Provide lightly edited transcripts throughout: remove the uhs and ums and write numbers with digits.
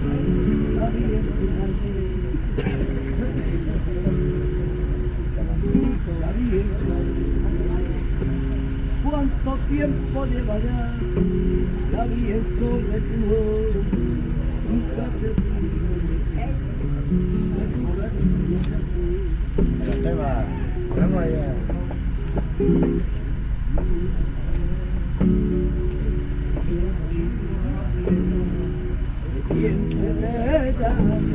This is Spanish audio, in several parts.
la Virgen la Virgen. ¿Cuánto tiempo lleva ya la Virgen sobre tu oro? Nunca te Vamos allá. ¿Quién te da?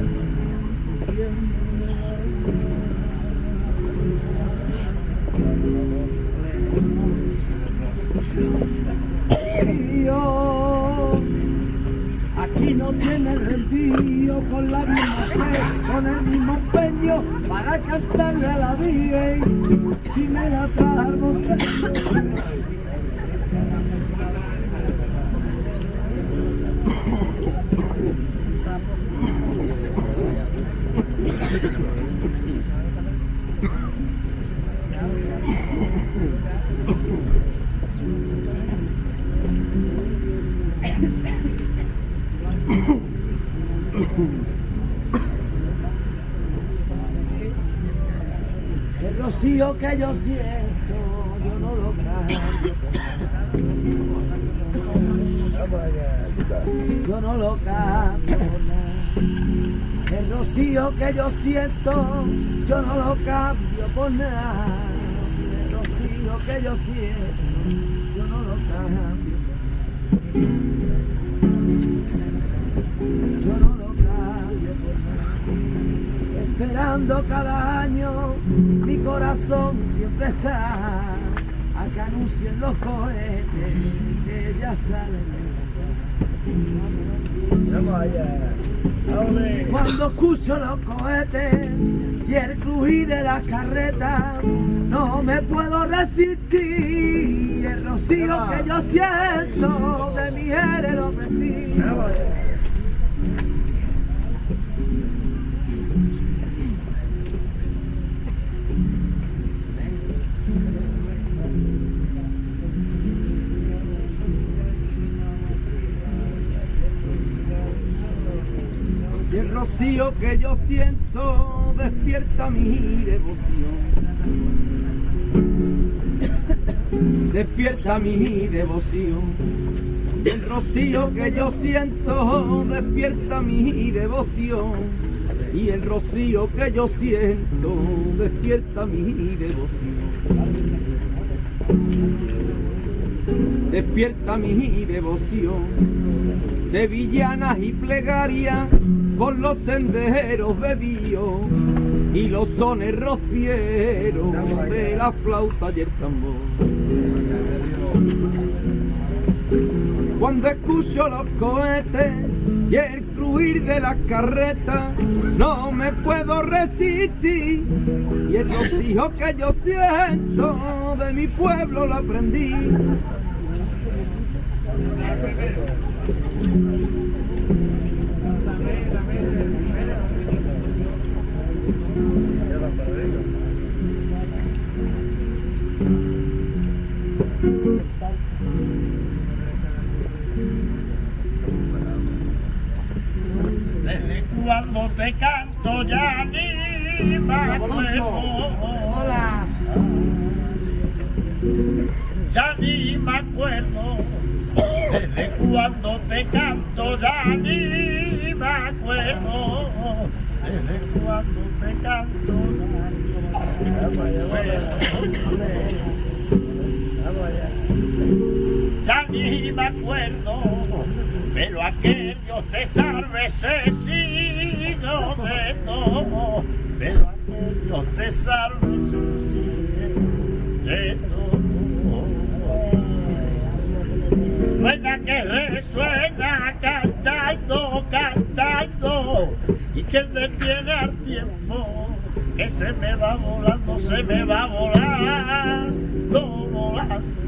Yo aquí no tiene rendido con la misma fe, con el mismo empeño para cantarle a la Virgen si me la trae al monte. El rocío que yo siento, yo no lo cambio. Yo no lo cambio. El rocío que yo siento, yo no lo cambio por nada. El rocío que yo siento, yo no lo cambio. Yo no lo cambio por nada. Esperando cada año, mi corazón siempre está a que anuncien los cohetes que ya salen. Vamos allá. Cuando escucho los cohetes y el crujir de las carretas, no me puedo resistir. El rocío que yo siento de mi eres lo prendí. El rocío que yo siento despierta mi devoción. Despierta mi devoción. El rocío que yo siento despierta mi devoción. Y el rocío que yo siento despierta mi devoción. Despierta mi devoción. Sevillanas y plegarias por los senderos de Dios y los sones rocieros de la flauta y el tambor. Cuando escucho los cohetes y el crujir de las carretas, no me puedo resistir. Y el rocío que yo siento de mi pueblo lo aprendí. Desde cuando te canto ya ni me acuerdo. Hola. Ya ni me acuerdo. Desde cuando te canto ya ni me acuerdo. Desde cuando te canto ya ni me acuerdo. Pero aquel Dios te salve se sigo siendo. Pero aquel Dios te salve se sigue siendo. Suena que resuena cantando, cantando. Y que detiene al tiempo que se me va volando, se me va volando, volando.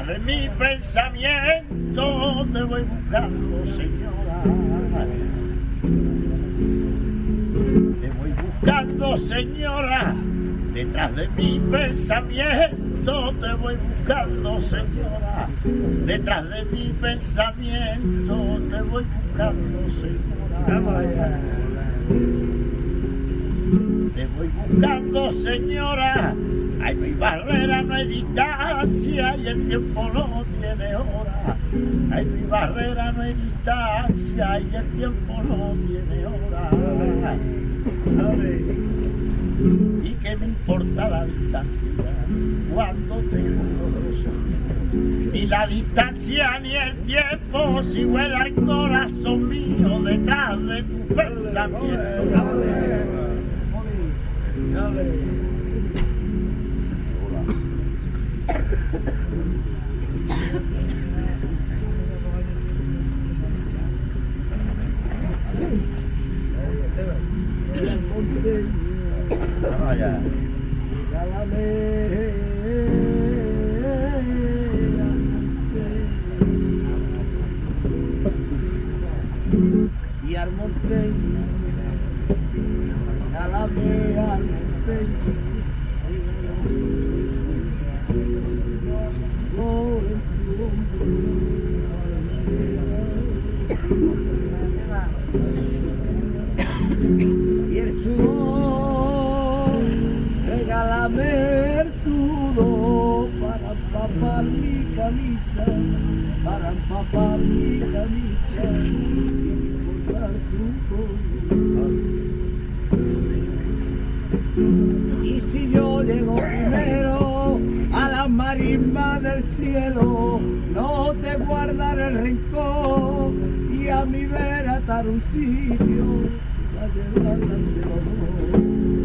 detrás de mi pensamiento te voy buscando, señora. Te voy buscando, señora, detrás de mi pensamiento te voy buscando, señora. Detrás de mi pensamiento te voy buscando, señora. Te voy buscando, señora. Hay mi barrera, no hay distancia y el tiempo no tiene hora. Hay mi barrera, no hay distancia y el tiempo no tiene hora. ¿Y qué me importa la distancia cuando tengo los? Ni la distancia ni el tiempo si vuela el corazón mío detrás de tu pensamiento. Y al monteño, regálame al monteño. Y el sudor, regálame el sudor para empapar mi camisa, para empapar mi camisa, sin importar su color. Y si yo llego primero a la marisma del cielo, no te guardaré el rencor y a mi vera atar un sitio a llevarla ante los dos.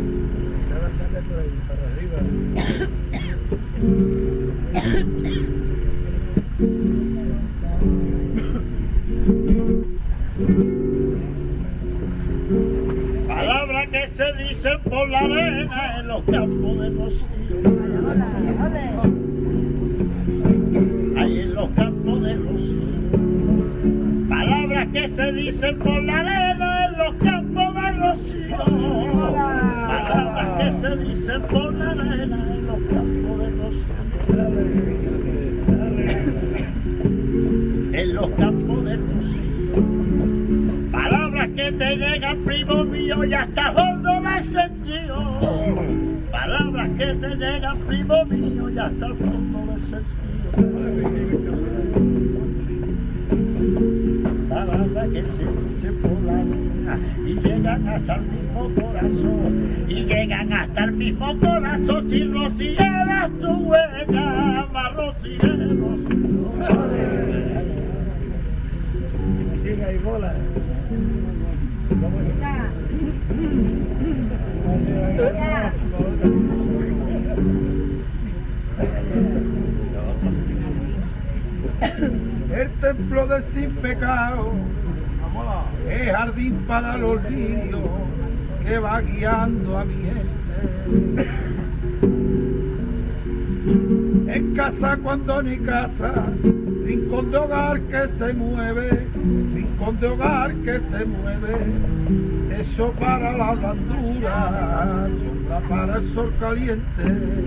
Palabras que se dicen por la arena en los campos de Rocío. Ahí en los campos de Rocío. Palabras que se dicen por la arena en los campos de Rocío. Palabras que se dicen por la arena en los campos de Rocío. En los campos de Rocío. Palabras que te llegan, primo mío, y hasta fondo de sentido. Palabras que te llegan, primo mío, y hasta el fondo de sentido. Palabras que se dicen por la luna y llegan hasta el mismo corazón. Y llegan hasta el mismo corazón. Si rocieras tu huella, más rociemos. Llega y bola. El templo del sin pecado es jardín para los niños que va guiando a mi gente. En casa cuando ni casa, rincón de hogar que se mueve, rincón de hogar que se mueve. Eso para la blandura, sombra para el sol caliente.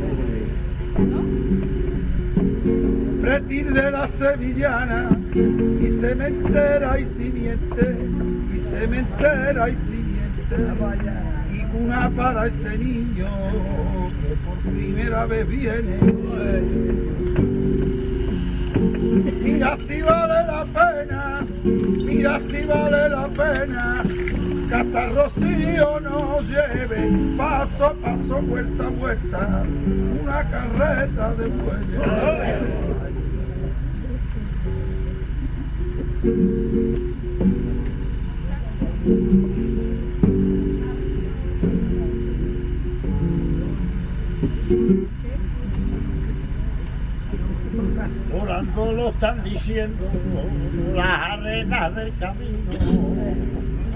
Pretil de la sevillana, y cementera y simiente, y cementera y simiente. Y cuna para ese niño que por primera vez viene. Mira si vale la pena, mira si vale la pena, que hasta Rocío nos lleve paso a paso, vuelta a vuelta, una carreta de bueyes. Volando lo están diciendo las arenas del camino.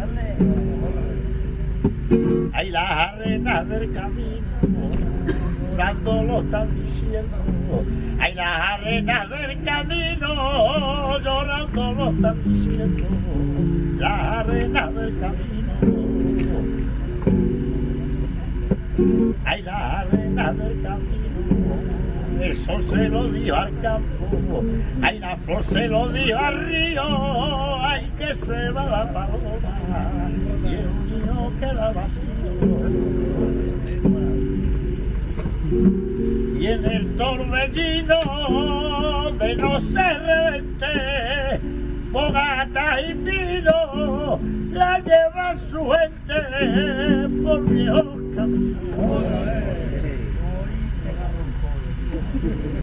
Hay las arenas del camino. llorando lo están diciendo. Hay las arenas del camino, llorando lo están diciendo. Las arenas del camino. Hay las arenas del camino. El sol se lo dio al campo, ay, la flor se lo dio al río, ay, que se va la paloma y el niño queda vacío. Y en el torbellino de no ser revente, fogata y vino, la lleva su gente por viejos caminos.